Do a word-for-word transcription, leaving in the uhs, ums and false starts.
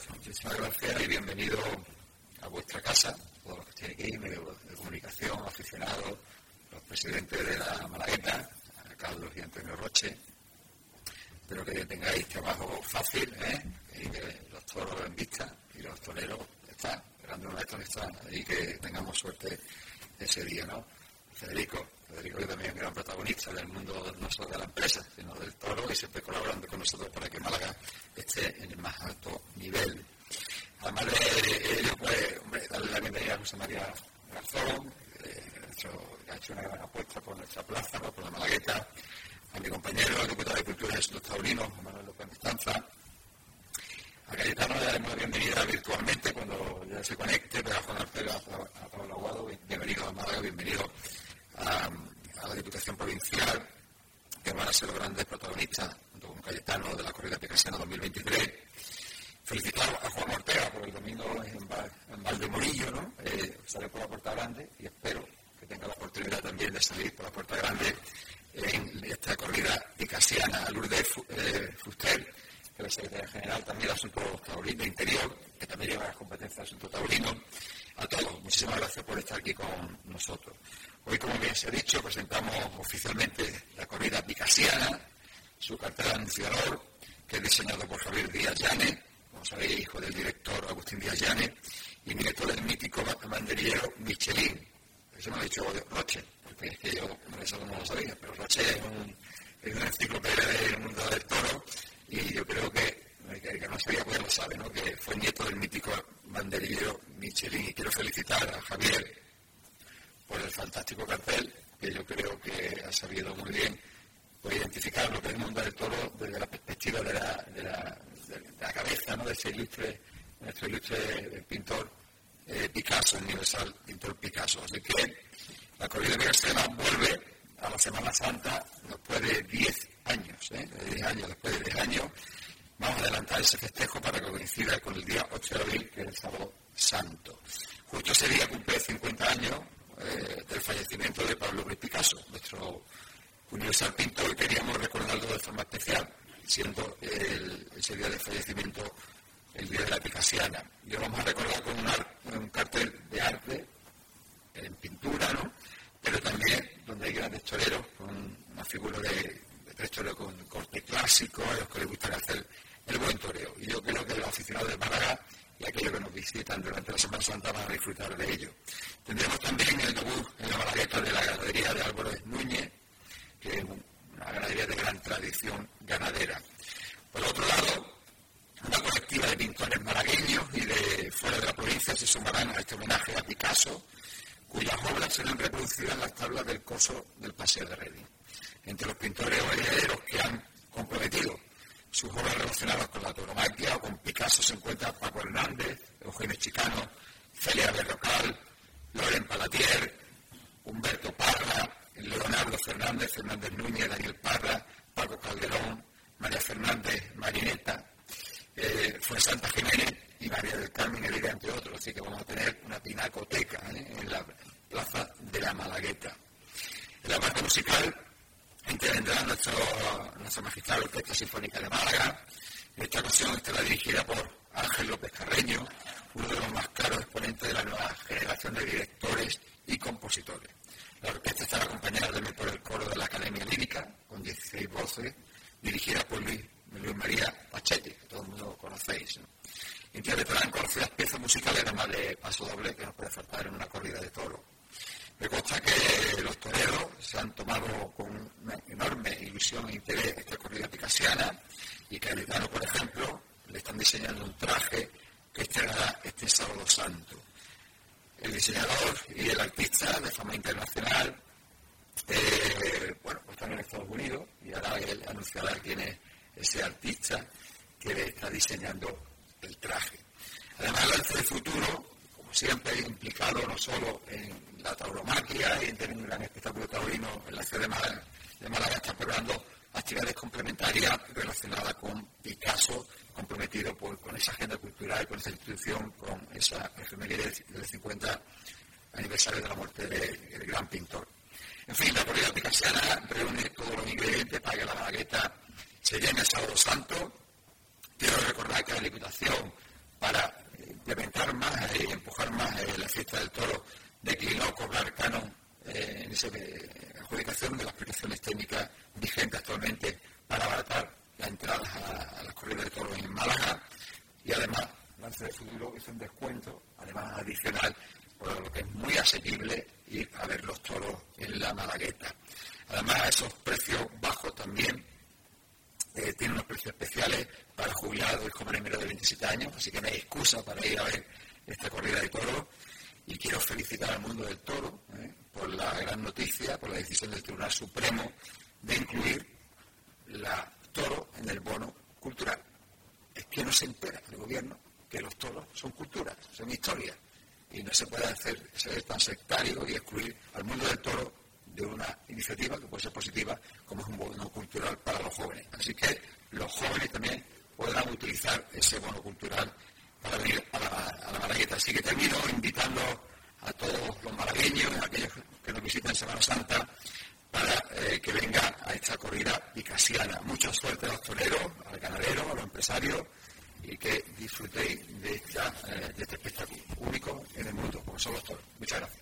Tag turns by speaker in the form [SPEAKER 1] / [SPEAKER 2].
[SPEAKER 1] Muchísimas gracias y bienvenido a vuestra casa, todos los que estén aquí, medios de comunicación, aficionados, los presidentes de la Malagueta, a Carlos y Antonio Roche. Espero que tengáis trabajo fácil, ¿eh? Y que los toros en vista y los toreros están, esperando una vez están, y que tengamos suerte ese día, ¿no? Federico, Federico que también es un gran protagonista del mundo no solo de la empresa, sino del toro y siempre colaborando con nosotros para que Málaga esté en el más alto nivel. Además de ello, pues, hombre, darle la bienvenida a José María Garzón, eh, que ha hecho una gran apuesta por nuestra plaza, ¿no? Por la Malagueta, a mi compañero, el diputado de Cultura Jesús Taurino, Manuel López Mestanza. A Cayetano le daremos la bienvenida virtualmente cuando ya se conecte, pero a Juan Arcelo, a Pablo Aguado, bienvenido a Málaga, bienvenido a, a la Diputación Provincial, que van a ser los grandes protagonistas, junto con Cayetano, de la corrida picasiana dos mil veintitrés. Felicitar a Juan Ortega por el domingo en, Val, en Valdemorillo, ¿no? Eh, sale por la Puerta Grande y espero que tenga la oportunidad también de salir por la Puerta Grande en esta corrida picasiana. Lourdes eh, Fuster, que es la secretaria general también de Asuntos Taurinos de Interior, que también lleva las competencias de Asuntos Taurinos. A todos, muchísimas gracias por estar aquí con nosotros. Hoy, como bien se ha dicho, presentamos oficialmente la corrida picasiana, su cartel anunciador, que es diseñado por Javier Díaz Llanes, como sabéis, hijo del director Agustín Díaz Llanes, y nieto del mítico banderillero Michelin. Eso me lo ha dicho Roche, porque es que yo eso no lo sabía, pero Roche es un, es una enciclopedia del mundo del toro, y yo creo que, que, que no sabía, pues lo sabe, ¿no? Que fue nieto del mítico banderillero Michelin. Y quiero felicitar a Javier por el fantástico cartel, que yo creo que ha sabido muy bien pues, identificar lo que es el mundo del toro desde la perspectiva de la, de la, de la cabeza, ¿no? De ese ilustre, nuestro ilustre pintor eh, Picasso, el universal pintor Picasso. Así que la corrida picasiana vuelve a la Semana Santa después de diez años, ¿eh? de diez años, después de diez años. Vamos a adelantar ese festejo para que coincida con el día ocho de abril, que es el sábado santo. Justo ese día cumple cincuenta años eh, del fallecimiento de Pablo Ruiz Picasso, nuestro universal pintor. Queríamos recordarlo de forma especial, siendo el, ese día de fallecimiento el día de la picasiana. Y lo vamos a recordar con un, ar, un cartel de arte en pintura, ¿no? Pero también donde hay grandes toreros, con una figura de, de tres toreros con corte clásico, a los que les gusta hacer el buen toreo. Y yo creo que los aficionados de Málaga y aquellos que nos visitan durante la Semana Santa van a disfrutar de ello. Tendremos también el debut en la Malagueta de la ganadería de Álvarez Núñez, que es una ganadería de gran tradición ganadera. Por otro lado, una colectiva de pintores malagueños y de fuera de la provincia se sumarán a este homenaje a Picasso, cuyas obras serán reproducidas en las tablas del coso del Paseo de Redín. Entre los pintores o herederos que han comprometido sus obras relacionadas con la tauromaquia o con Picasso se encuentran Paco Hernández, Eugenio Chicano, Celia Berrocal, Loren Palatier, Humberto Parra, Leonardo Fernández, Fernández Núñez, Daniel Parra, Paco Calderón, María Fernández, Marineta, eh, Fuensanta Jiménez y María del Carmen Herida, entre otros. Así que vamos a tener una pinacoteca ¿eh? en la plaza de la Malagueta. En la parte musical intervendrá nuestro, nuestra magistral Orquesta Sinfónica de Málaga. En esta ocasión estará dirigida por Ángel López Carreño, uno de los más caros exponentes de la nueva generación de directores y compositores. La orquesta estará acompañada también por el coro de la Academia Lírica, con dieciséis voces, dirigida por Luis, Luis María Pachetti, que todo el mundo conocéis, ¿no? Interpretarán conocidas piezas musicales, además de paso doble, que no puede faltar en una corrida de toro. Me consta que los toreros se han tomado con una enorme ilusión e interés esta corrida picasiana y que Cayetano, por ejemplo, le están diseñando un traje que estrenará este sábado santo. El diseñador y el artista de fama internacional, eh, bueno, pues están en Estados Unidos y ahora él anunciará quién es ese artista que le está diseñando el traje. Además, el Arte del Futuro, como siempre, implicado no solo en la tauromaquia y en tener un gran espectáculo taurino en la ciudad de Málaga, de Málaga está preparando actividades complementarias relacionadas con Picasso, comprometido por, con esa agenda cultural, con esa institución, con esa efeméride del cincuenta aniversario de la muerte del de, de gran pintor. En fin, la corrida picasiana reúne todos los ingredientes para que la Malagueta se llene el sábado santo. Quiero recordar que la Diputación más y empujar más eh, la fiesta del toro, declinó cobrar canon eh, en esa eh, adjudicación de las prestaciones técnicas vigentes actualmente para abaratar las entradas a, a las corridas de toros en Málaga, y además Lance de Futuro hizo un descuento, además adicional, por lo que es muy asequible ir a ver los toros en la Malagueta. Además, esos precios bajos también eh, tienen unos precios especiales para jubilados y jóvenes menores de veintisiete años, así que no hay excusa para ir a ver esta corrida de toros. Y quiero felicitar al mundo del toro eh, por la gran noticia, por la decisión del Tribunal Supremo de incluir la toro en el bono cultural. Es que no se entera el gobierno que los toros son cultura, son historia, y no se puede hacer ser tan sectario y excluir al mundo del toro de una iniciativa que puede ser positiva, como es un bono cultural para los jóvenes. Así que los jóvenes también podrán utilizar ese bono cultural para venir a la, a la Malagueta. Así que termino invitando a todos los malagueños, a aquellos que nos visitan en Semana Santa, para eh, que vengan a esta corrida picasiana. Mucha suerte a los toreros, al ganadero, a los empresarios, y que disfrutéis de, esta, eh, de este espectáculo único en el mundo, como son los toros. Muchas gracias.